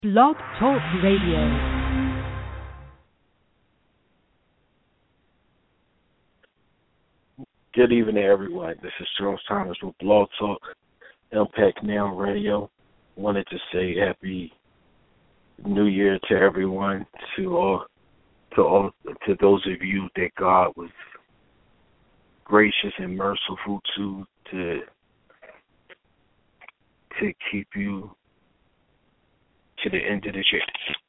Blog Talk Radio. Good evening, everyone. This is Charles Thomas with Blog Talk, Impact Now Radio. Wanted to say Happy New Year to everyone, to those of you that God was gracious and merciful to keep you to the end of the year.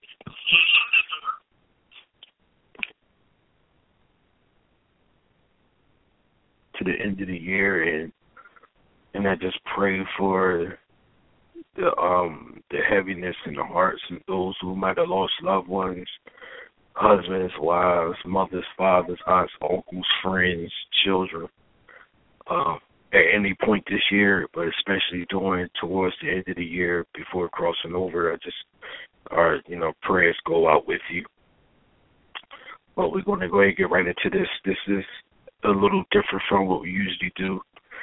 To the end of the year, and I just pray for the heaviness in the hearts of those who might have lost loved ones, husbands, wives, mothers, fathers, aunts, uncles, friends, children, at any point this year, but especially towards the end of the year before crossing over. Our prayers go out with you. But we're going to go ahead and get right into this. This is a little different from what we usually do.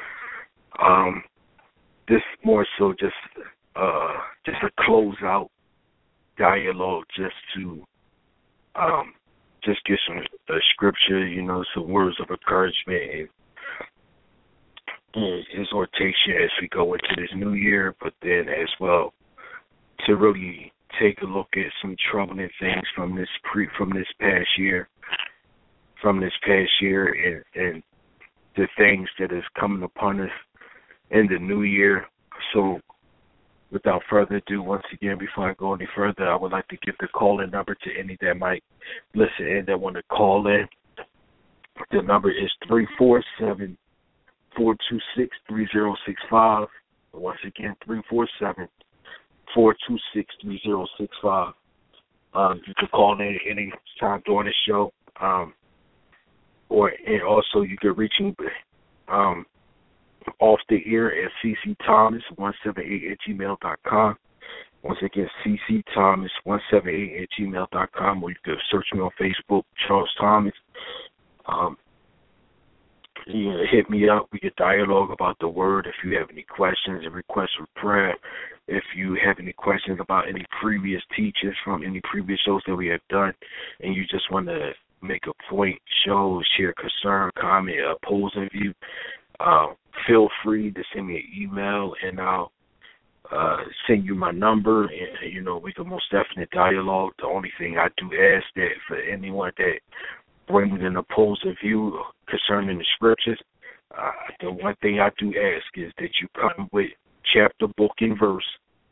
This more so just a close-out dialogue, just to just get some scripture, some words of encouragement and exhortation as we go into this new year, but then as well to really take a look at some troubling things from this past year, and the things that is coming upon us in the new year. So without further ado, once again, before I go any further, I would like to give the call-in number to any that might listen in that want to call in. The number is 347-426-3065. Once again, 347-426-3065. You can call in any time during the show. And also you can reach me off the air at ccthomas178@gmail.com. Once again, ccthomas178@gmail.com, or you can search me on Facebook, Charles Thomas. You can hit me up. We can dialogue about the word. If you have any questions and requests for prayer, if you have any questions about any previous teachers from any previous shows that we have done, and you just want to make a point, show, share concern, comment, opposing view, feel free to send me an email, and I'll send you my number, and, we can most definitely dialogue. The only thing I do ask that for anyone that brings an opposing view concerning the scriptures, the one thing I do ask is that you come with chapter, book, and verse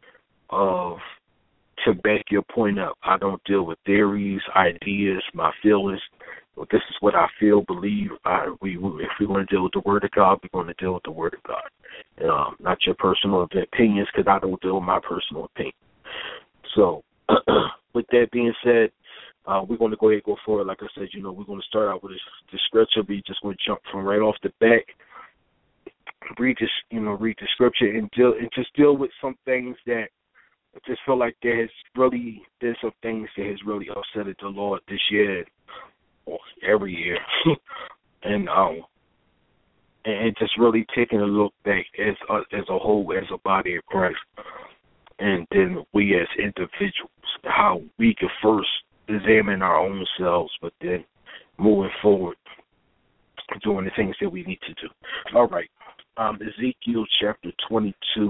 to back your point up. I don't deal with theories, ideas, my feelings. This is what I feel, believe. If we want to deal with the Word of God, we're going to deal with the Word of God. Not your personal opinions, because I don't deal with my personal opinion. So, with that being said, we're going to go ahead and go forward. Like I said, we're going to start out with the scripture. We're just going to jump from right off the bat. Read the scripture and just deal with some things that I just feel like there's some things that has really upset the Lord this year, or every year, and just really taking a look back as a whole, as a body of Christ, and then we as individuals, how we can first examine our own selves, but then moving forward, doing the things that we need to do. All right, Ezekiel chapter 22.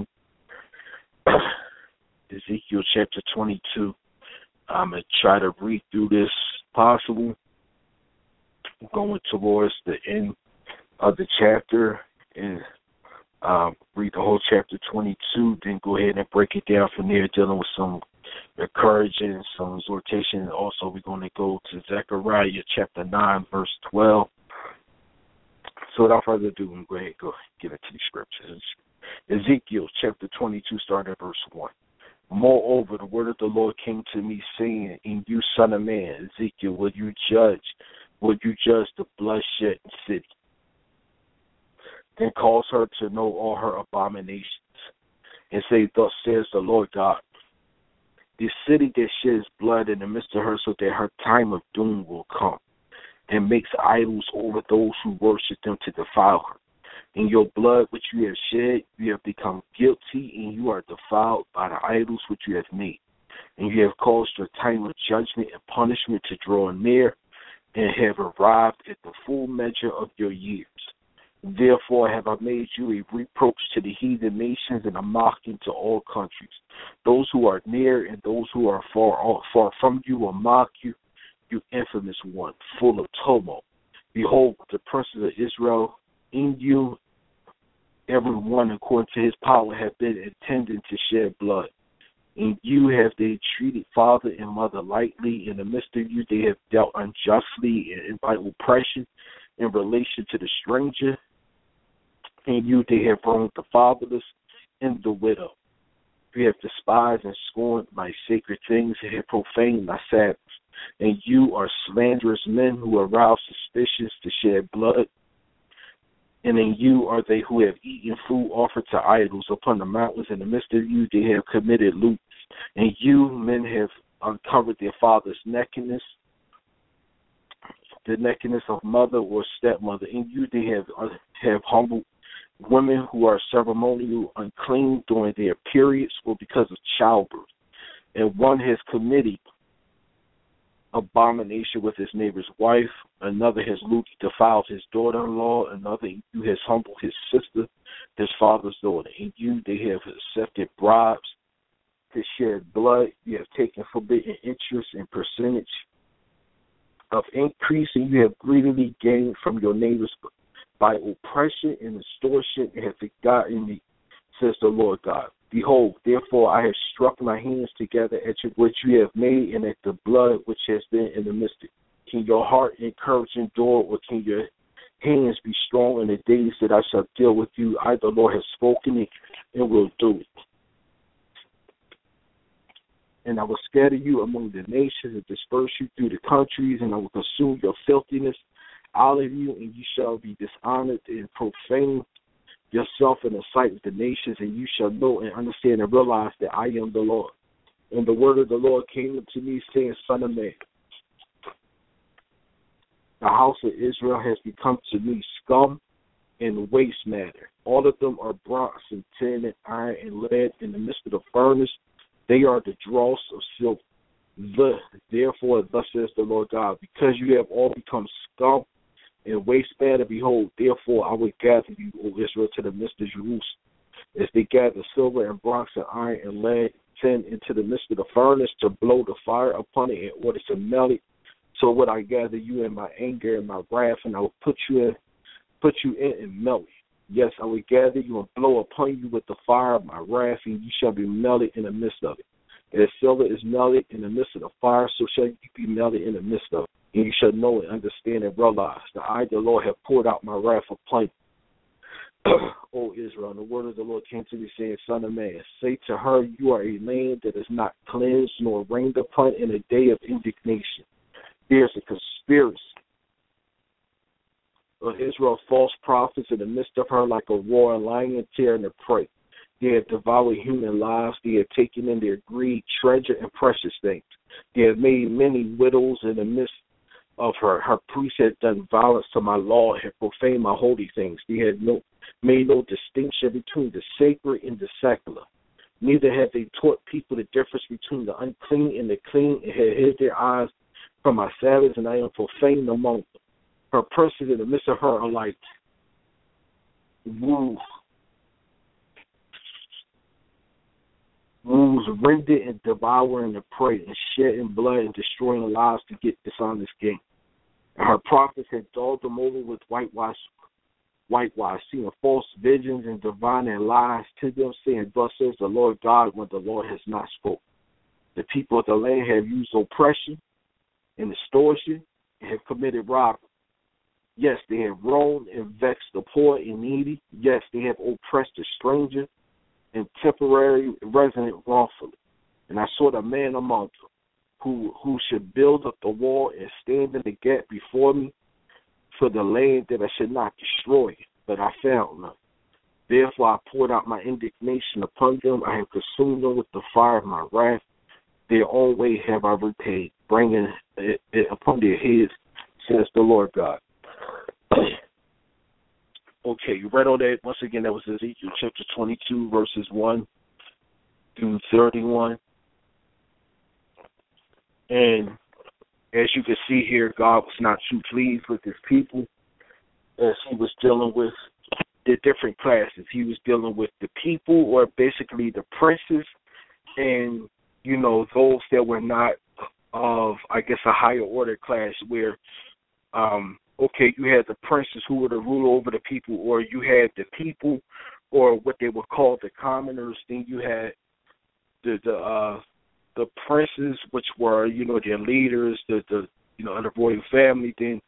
Ezekiel chapter 22. I'm going to try to read through this possible, going towards the end of the chapter, and read the whole chapter 22, then go ahead and break it down from there, dealing with some encouraging, some exhortation. And also, we're going to go to Zechariah chapter 9, verse 12. So without further ado, I'm going to go get into the scriptures. Ezekiel chapter 22, starting at verse 1. Moreover, the word of the Lord came to me, saying, And you, son of man, Ezekiel, will you judge the bloodshed city? Then cause her to know all her abominations, and say, Thus says the Lord God, the city that sheds blood in the midst of her, so that her time of doom will come, and makes idols over those who worship them to defile her. In your blood which you have shed, you have become guilty, and you are defiled by the idols which you have made. and you have caused your time of judgment and punishment to draw near, and have arrived at the full measure of your years. Therefore have I made you a reproach to the heathen nations and a mocking to all countries. Those who are near and those who are far from you will mock you, you infamous one, full of tumult. Behold, the princes of Israel in you, every one according to his power, have been intending to shed blood. In you have they treated father and mother lightly. In the midst of you they have dealt unjustly and by oppression in relation to the stranger. In you they have wronged the fatherless and the widow. You have despised and scorned my sacred things and have profaned my Sabbaths. And you are slanderous men who arouse suspicions to shed blood. And in you are they who have eaten food offered to idols upon the mountains. In the midst of you they have committed lewdness. And you men have uncovered their father's nakedness, the nakedness of mother or stepmother. In you they have humbled women who are ceremonial unclean during their periods or because of childbirth. And one has committed abomination with his neighbor's wife. Another has lewdly defiled his daughter-in-law. Another you has humbled his sister, his father's daughter. In you they have accepted bribes to shed blood. You have taken forbidden interest and percentage of increase, and you have greedily gained from your neighbors by oppression and extortion, and have forgotten me, says the Lord God. Behold, therefore I have struck my hands together at what you have made, and at the blood which has been in the midst. Can your heart encourage and endure, or can your hands be strong in the days that I shall deal with you? I, the Lord, have spoken it and will do it. And I will scatter you among the nations and disperse you through the countries, and I will consume your filthiness out of you, and you shall be dishonored and profane yourself in the sight of the nations, and you shall know and understand and realize that I am the Lord. And the word of the Lord came to me, saying, Son of man, the house of Israel has become to me scum and waste matter. All of them are bronze and tin and iron and lead in the midst of the furnace. They are the dross of silver. Therefore, thus says the Lord God, because you have all become scum and waste matter, behold, therefore I will gather you, O Israel, to the midst of Jerusalem, as they gather silver and bronze and iron and lead, tin into the midst of the furnace to blow the fire upon it in order to melt it. So would I gather you in my anger and my wrath, and I will put you in and melt you. Yes, I will gather you and blow upon you with the fire of my wrath, and you shall be melted in the midst of it. As silver is melted in the midst of the fire, so shall you be melted in the midst of it. And you shall know and understand and realize that I, the Lord, have poured out my wrath upon you. O Israel, and the word of the Lord came to me, saying, Son of man, say to her, you are a land that is not cleansed nor rained upon in a day of indignation. There is a conspiracy of Israel, false prophets in the midst of her, like a roaring lion tearing the prey. They have devoured human lives. They have taken in their greed treasure and precious things. They have made many widows in the midst of her. Her priests have done violence to my law, have profaned my holy things. They have made no distinction between the sacred and the secular. Neither have they taught people the difference between the unclean and the clean, and have hid their eyes from my Sabbaths, and I am profaned among them. Her princes in the midst of her are like wolves rended and devouring the prey, and shedding blood and destroying lives to get dishonest gain. And her prophets had dogged them over with whitewash, seeing false visions and divining lies to them, saying, Thus says the Lord God, when the Lord has not spoken. The people of the land have used oppression and extortion and have committed robbery. Yes, they have wronged and vexed the poor and needy. Yes, they have oppressed the stranger and temporary resident wrongfully. And I saw the man among them who should build up the wall and stand in the gap before me for the land that I should not destroy it, but I found none. Therefore I poured out my indignation upon them. I have consumed them with the fire of my wrath. Their own way have I repaid, bringing it upon their heads, says the Lord God. Okay, you read all that. Once again, that was Ezekiel chapter 22, verses 1 through 31. And as you can see here, God was not too pleased with his people as he was dealing with the different classes. He was dealing with the people, or basically the princes, and, those that were not of, I guess, a higher order class where, you had the princes who were to rule over the people, or you had the people, or what they would call the commoners. Then you had the princes, which were, their leaders, the royal family. Then,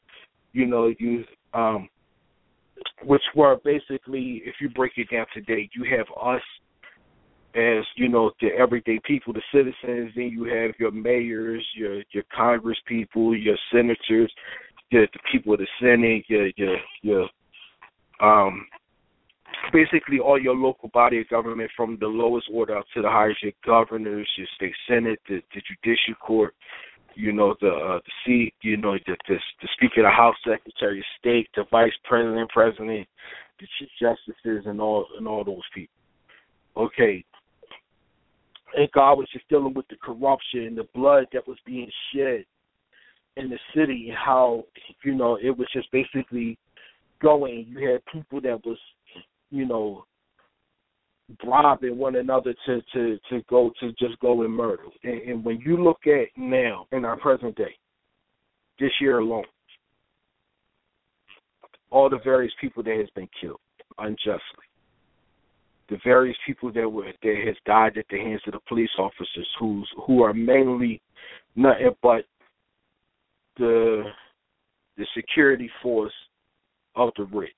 which were basically, if you break it down today, you have us as, the everyday people, the citizens. Then you have your mayors, your Congress people, your senators, the people of the Senate, your basically all your local body of government, from the lowest order up to the highest, your governors, your state senate, the judicial court, the seat, the Speaker of the House, Secretary of State, the Vice President, the Chief Justices, and all those people. Okay. And God was just dealing with the corruption and the blood that was being shed in the city, and how, it was just basically going. You had people that was, bribing one another to just go and murder. And when you look at now, in our present day, this year alone, all the various people that has been killed unjustly, the various people that has died at the hands of the police officers, who are mainly nothing but the security force of the rich,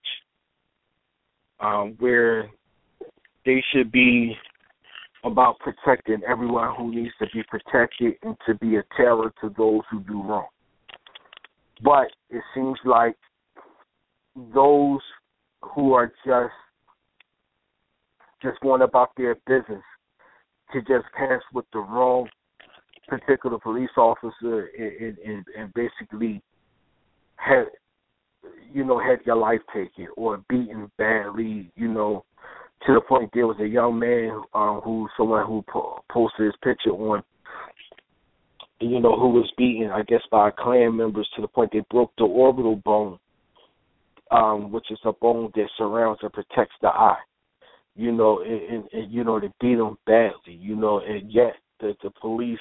where they should be about protecting everyone who needs to be protected and to be a terror to those who do wrong. But it seems like those who are just going about their business to just pass with the wrong particular police officer and basically had your life taken or beaten badly, to the point there was a young man someone who posted his picture on, who was beaten, I guess, by Klan members to the point they broke the orbital bone, which is a bone that surrounds and protects the eye, and they beat him badly, and yet the police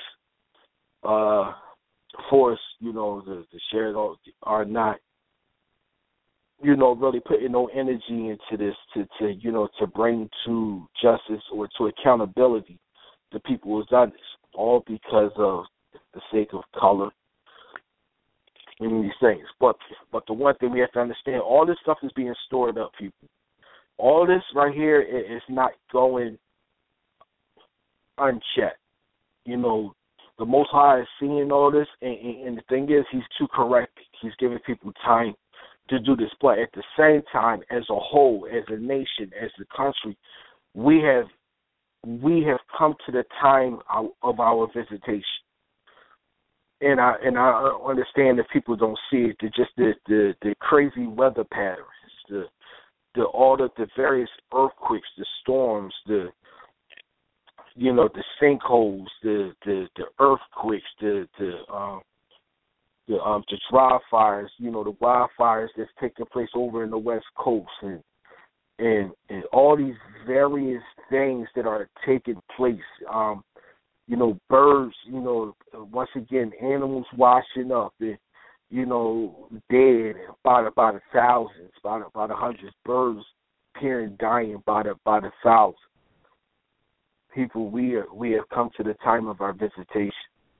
force, the sheriff are not, really putting no energy into this to bring to justice or to accountability the people who's done this, all because of the sake of color and these things. But the one thing we have to understand, all this stuff is being stored up, people. All this right here is not going unchecked. The Most High is seeing all this, and the thing is, he's too correct. He's giving people time to do this. But at the same time, as a whole, as a nation, as a country, we have come to the time of our visitation. And I understand that people don't see it. The crazy weather patterns, all the various earthquakes, the storms, the sinkholes, the earthquakes, the dry fires, the wildfires that's taking place over in the West Coast, and all these various things that are taking place. Birds, once again, animals washing up, and, dead by the thousands, by the hundreds, birds appearing dying by the thousands. People, we have come to the time of our visitation.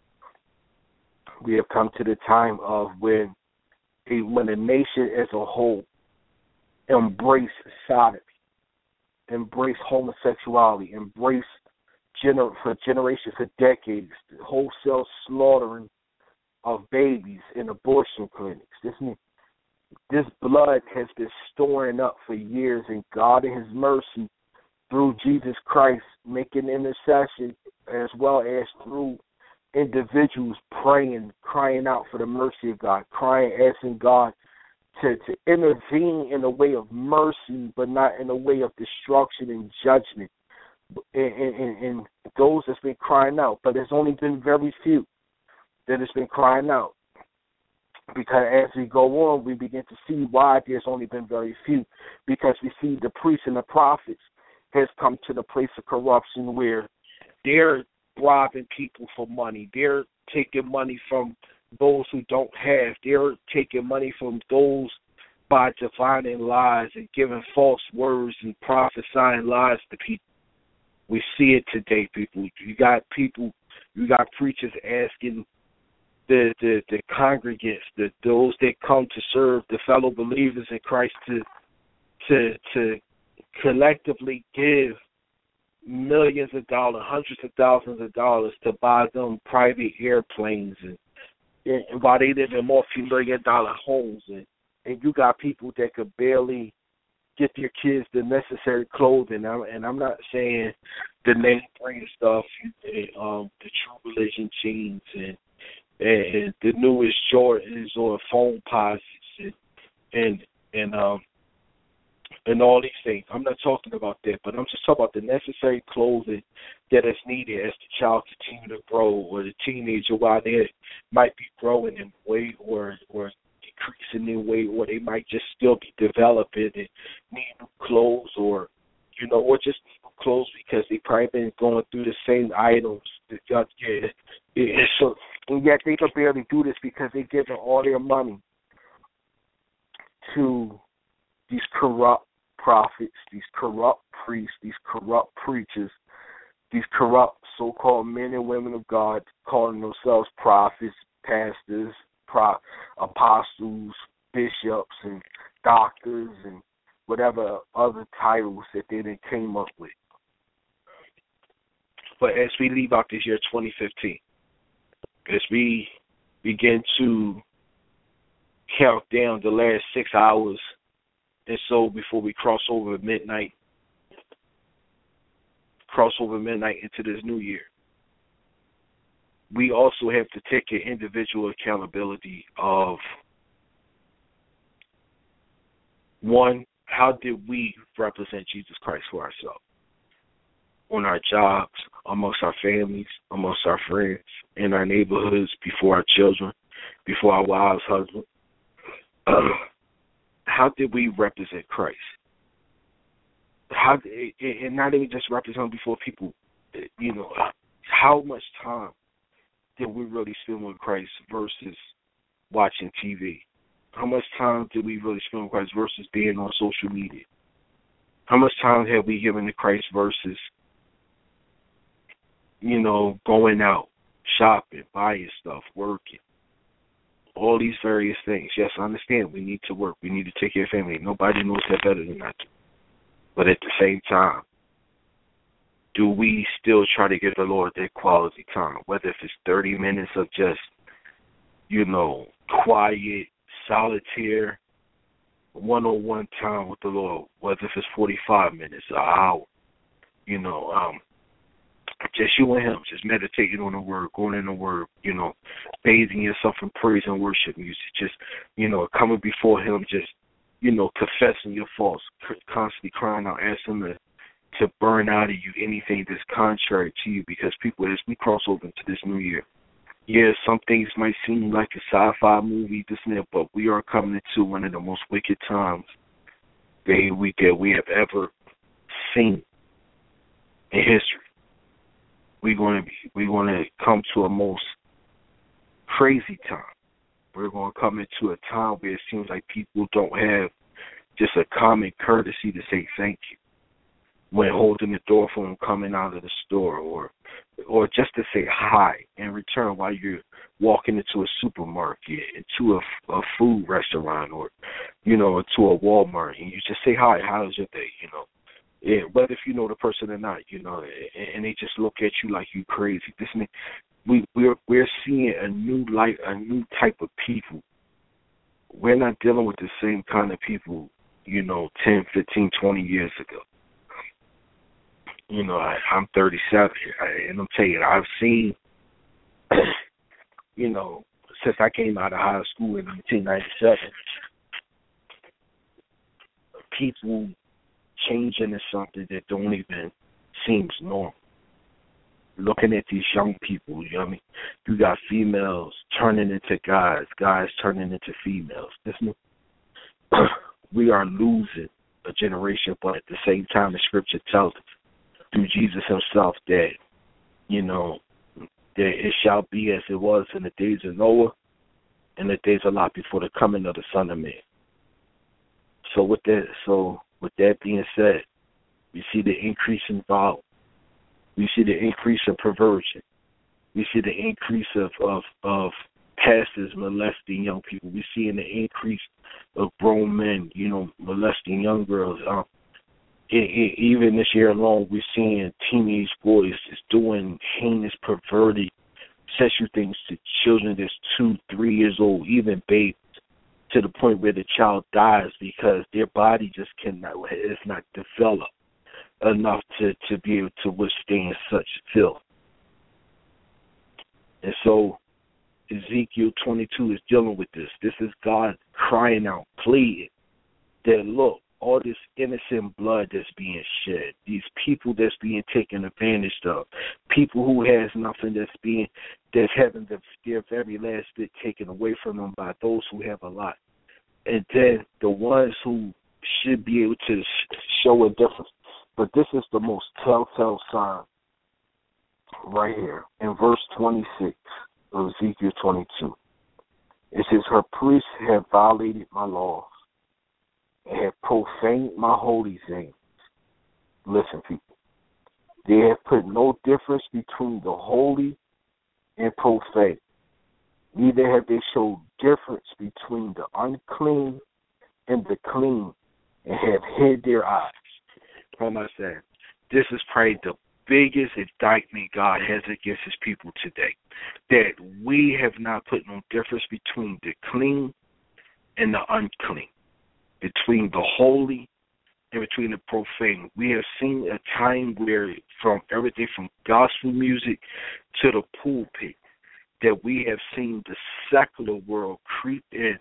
We have come to the time of when a nation as a whole embrace sodomy, embrace homosexuality, embrace for generations, for decades, the wholesale slaughtering of babies in abortion clinics. This blood has been storing up for years, and God in his mercy, through Jesus Christ, making intercession, as well as through individuals praying, crying out for the mercy of God, asking God to intervene in a way of mercy, but not in a way of destruction and judgment. And those that's been crying out, but there's only been very few. that has been crying out. Because as we go on, we begin to see why there's only been very few. Because we see the priests and the prophets has come to the place of corruption where they're robbing people for money. They're taking money from those who don't have. They're taking money from those by divining lies and giving false words and prophesying lies to people. We see it today, people. You got preachers asking the congregants, those that come to serve the fellow believers in Christ to collectively give millions of dollars, hundreds of thousands of dollars to buy them private airplanes and while they live in multi-million-dollar homes and you got people that could barely get their kids the necessary clothing. And I'm not saying the name brand stuff, the True Religion jeans and the newest Jordans or phone posits and all these things. I'm not talking about that, but I'm just talking about the necessary clothing that is needed as the child continues to grow or the teenager while they might be growing in weight or decreasing in weight, or they might just still be developing and need new clothes or just need new clothes because they probably been going through the same items that y'all get. So, and yet they can barely do this because they're giving all their money to these corrupt prophets, these corrupt priests, these corrupt preachers, these corrupt so-called men and women of God calling themselves prophets, pastors, apostles, bishops, and doctors, and whatever other titles that they then came up with. But as we leave out this year 2015, as we begin to count down the last 6 hours and so before we cross over midnight into this new year, we also have to take an individual accountability of, one, how did we represent Jesus Christ for ourselves? On our jobs, amongst our families, amongst our friends, in our neighborhoods, before our children, before our wives, husbands. How did we represent Christ? And not even just represent before people, how much time did we really spend with Christ versus watching TV? How much time did we really spend with Christ versus being on social media? How much time have we given to Christ versus, going out, shopping, buying stuff, working? All these various things. Yes, I understand. We need to work. We need to take care of family. Nobody knows that better than I do. But at the same time, do we still try to give the Lord that quality time? Whether if it's 30 minutes of just, quiet, solitaire, one-on-one time with the Lord. Whether if it's 45 minutes, an hour, just you and him, just meditating on the word, going in the word, bathing yourself in praise and worship music, just, coming before him, just, confessing your faults, constantly crying out, asking him to burn out of you anything that's contrary to you, because people, as we cross over into this new year, some things might seem like a sci-fi movie, this and that, but we are coming into one of the most wicked times that we have ever seen in history. We're going to come to a most crazy time. We're going to come into a time where it seems like people don't have just a common courtesy to say thank you when holding the door for them coming out of the store, or just to say hi in return while you're walking into a supermarket, into a food restaurant, or to a Walmart, and you just say hi, how's your day, Yeah, whether if you know the person or not, and they just look at you like you crazy. We're seeing a new light, a new type of people. We're not dealing with the same kind of people, 10, 15, 20 years ago. I'm 37, and I'm telling you, I've seen, since I came out of high school in 1997, people changing to something that don't even seems normal. looking at these young people, you know what I mean? You got females turning into guys, guys turning into females. We are losing a generation, but at the same time, the scripture tells us through Jesus himself that, you know, that it shall be as it was in the days of Noah and the days of Lot before the coming of the Son of Man. So with that being said, we see the increase in violence. We see the increase in perversion. We see the increase of pastors molesting young people. We're seeing the increase of grown men, you know, molesting young girls. Even this year alone, we're seeing teenage boys just doing heinous, perverted, sexual things to children that's 2, 3 years old, even babies, to the point where the child dies because their body just is not developed enough to be able to withstand such filth. And so Ezekiel 22 is dealing with this. This is God crying out, pleading that, look, all this innocent blood that's being shed, these people that's being taken advantage of, people who has nothing that's having their very last bit taken away from them by those who have a lot. And then the ones who should be able to show a difference. But this is the most telltale sign right here in verse 26 of Ezekiel 22. It says, her priests have violated my laws and have profaned my holy things. Listen, people. They have put no difference between the holy and profane. Neither have they showed difference between the unclean and the clean, and have hid their eyes. What am I saying? This is probably the biggest indictment God has against his people today. That we have not put no difference between the clean and the unclean, between the holy and between the profane. We have seen a time where from everything from gospel music to the pulpit, that we have seen the secular world creep in,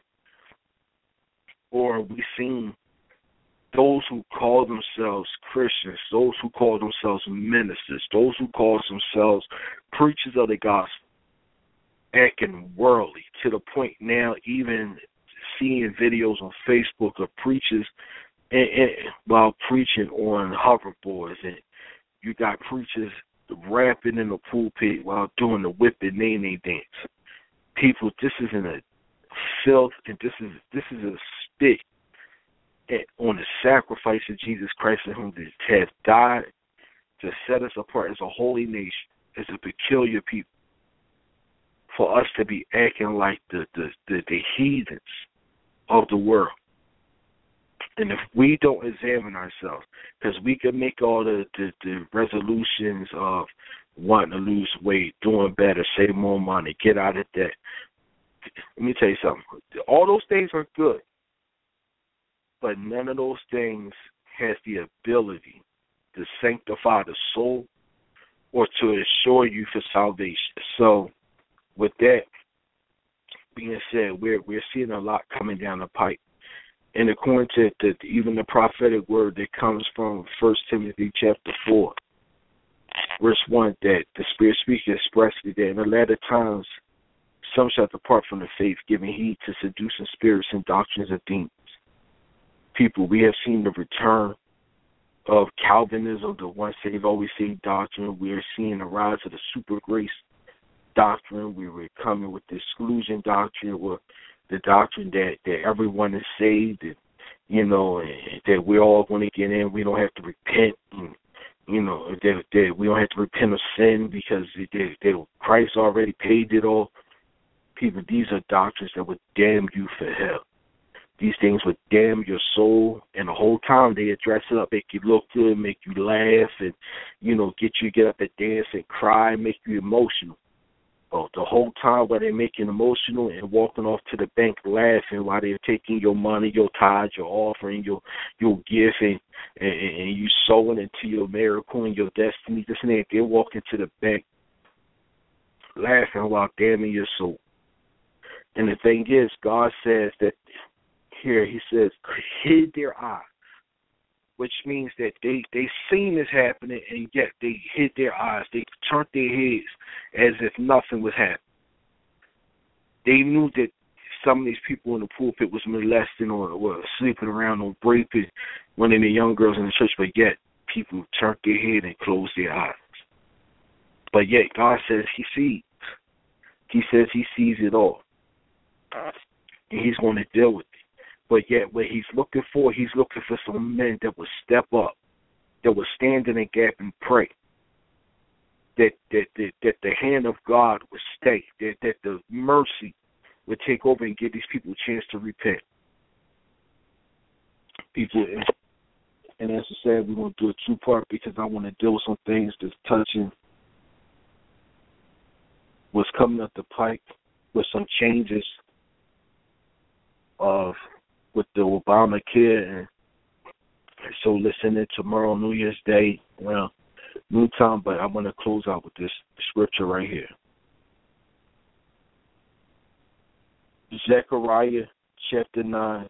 or we've seen those who call themselves Christians, those who call themselves ministers, those who call themselves preachers of the gospel, acting worldly to the point now even seeing videos on Facebook of preachers and while preaching on hoverboards, and you got preachers rapping in the pulpit while doing the whip and nay dance. People, this is in a filth, and this is a spit on the sacrifice of Jesus Christ, in whom has died to set us apart as a holy nation, as a peculiar people, for us to be acting like the heathens of the world. And if we don't examine ourselves, because we can make all the resolutions of wanting to lose weight, doing better, save more money, get out of debt. Let me tell you something. All those things are good, but none of those things has the ability to sanctify the soul or to assure you for salvation. So with that being said, we're seeing a lot coming down the pipe. And according to even the prophetic word that comes from 1 Timothy chapter 4, verse 1, that the Spirit speaks expressly that in the latter times some shall depart from the faith, giving heed to seducing spirits and doctrines of demons. People, we have seen the return of Calvinism, the once saved, always saved doctrine. We are seeing the rise of the super grace doctrine. We were coming with the exclusion doctrine, or the doctrine that everyone is saved, and, you know, and that we're all going to get in. We don't have to repent, and, you know, that we don't have to repent of sin because Christ already paid it all. People, these are doctrines that would damn you for hell. These things would damn your soul, and the whole time they dress it up, make you look good, make you laugh, and, you know, get up and dance and cry, make you emotional. Oh, the whole time while they're making emotional and walking off to the bank laughing while they're taking your money, your tithe, your offering, your gift, and you sowing into your miracle and your destiny. This and that. They're walking to the bank laughing while damning your soul. And the thing is, God says that here, he says, hid their eyes. which means that they seen this happening, and yet they hid their eyes. They turned their heads as if nothing was happening. They knew that some of these people in the pulpit was molesting or were sleeping around or raping one of the young girls in the church, but yet people turned their head and closed their eyes. But yet God says he sees. He says he sees it all. And he's going to deal with it. But yet what he's looking for some men that will step up, that will stand in the gap and pray. That the hand of God would stay, that the mercy would take over and give these people a chance to repent. People, and as I said, we're going to do a two-part because I want to deal with some things that's touching what's coming up the pike with some changes with the Obamacare. And so listen in tomorrow, New Year's Day, around noontime, but I'm going to close out with this scripture right here. Zechariah chapter 9,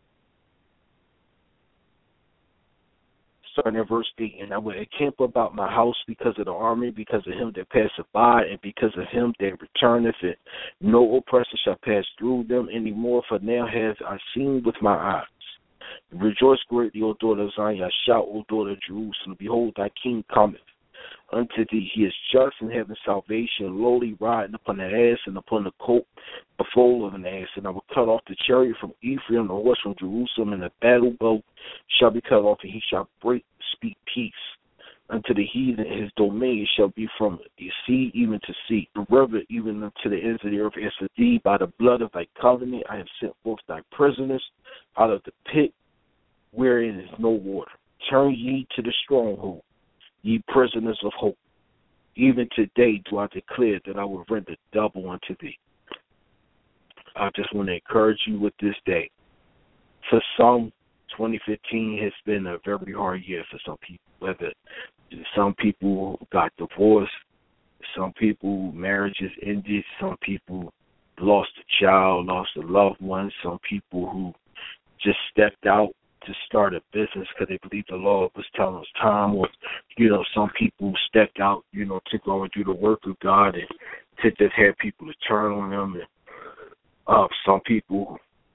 starting at verse 8. And I will encamp about my house because of the army, because of him that passeth by, and because of him that returneth, and no oppressor shall pass through them any more, for now have I seen with my eyes. Rejoice greatly, O daughter of Zion. Shout, O daughter of Jerusalem. Behold, thy king cometh unto thee. He is just and having salvation, lowly riding upon an ass, and upon the colt, the foal of an ass. And I will cut off the chariot from Ephraim, the horse from Jerusalem, and the battle bow shall be cut off, and he shall speak peace unto the heathen. His domain shall be from the sea even to sea, the river even unto the ends of the earth. As for thee, by the blood of thy covenant, I have sent forth thy prisoners out of the pit wherein is no water. Turn ye to the stronghold, ye prisoners of hope. Even today do I declare that I will render double unto thee. I just want to encourage you with this day. For some, 2015 has been a very hard year for some people. Whether some people got divorced, some people marriages ended, some people lost a child, lost a loved one, some people who just stepped out to start a business because they believe the Lord was telling us time, or, some people stepped out, to go and do the work of God and to just have people to turn on them. And some people,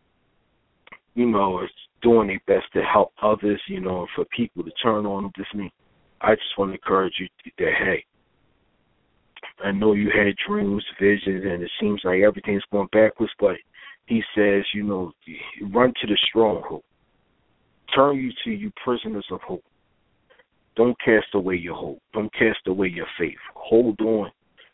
is doing their best to help others, for people to turn on them. I just want to encourage you that, hey, I know you had dreams, visions, and it seems like everything's going backwards, but he says, run to the stronghold. Turn you to you prisoners of hope. Don't cast away your hope. Don't cast away your faith. Hold on.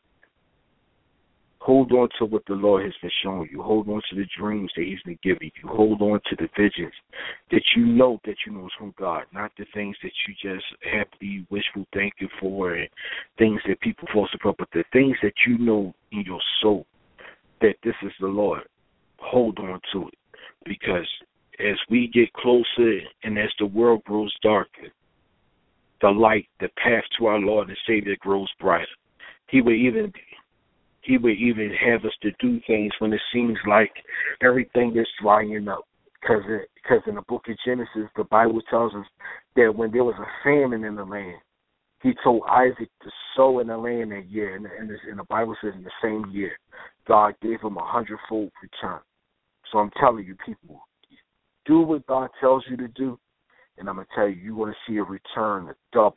Hold on to what the Lord has been showing you. Hold on to the dreams that he's been giving you. Hold on to the visions that you know is from God, not the things that you just have to be wishful thinking for and things that people falsify, but the things that you know in your soul that this is the Lord. Hold on to it, because as we get closer and as the world grows darker, the light, the path to our Lord and Savior grows brighter. He would even have us to do things when it seems like everything is drying up. Because in the book of Genesis, the Bible tells us that when there was a famine in the land, he told Isaac to sow in the land that year. And the Bible says in the same year, God gave him 100-fold return. So I'm telling you, people, do what God tells you to do, and I'm going to tell you, you're going to see a return, a double.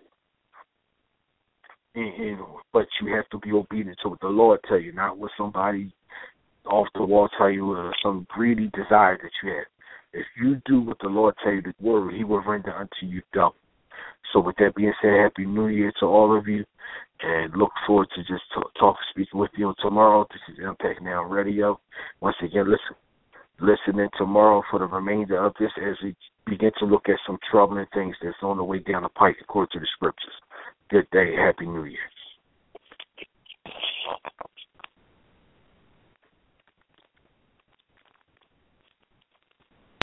But you have to be obedient to what the Lord tell you, not what somebody off the wall tell you, or some greedy desire that you have. If you do what the Lord tell you to do, he will render unto you double. So with that being said, Happy New Year to all of you, and look forward to just speaking with you tomorrow. This is Impact Now Radio. Once again, listen in tomorrow for the remainder of this as we begin to look at some troubling things that's on the way down the pike according to the scriptures. Good day. Happy New Year.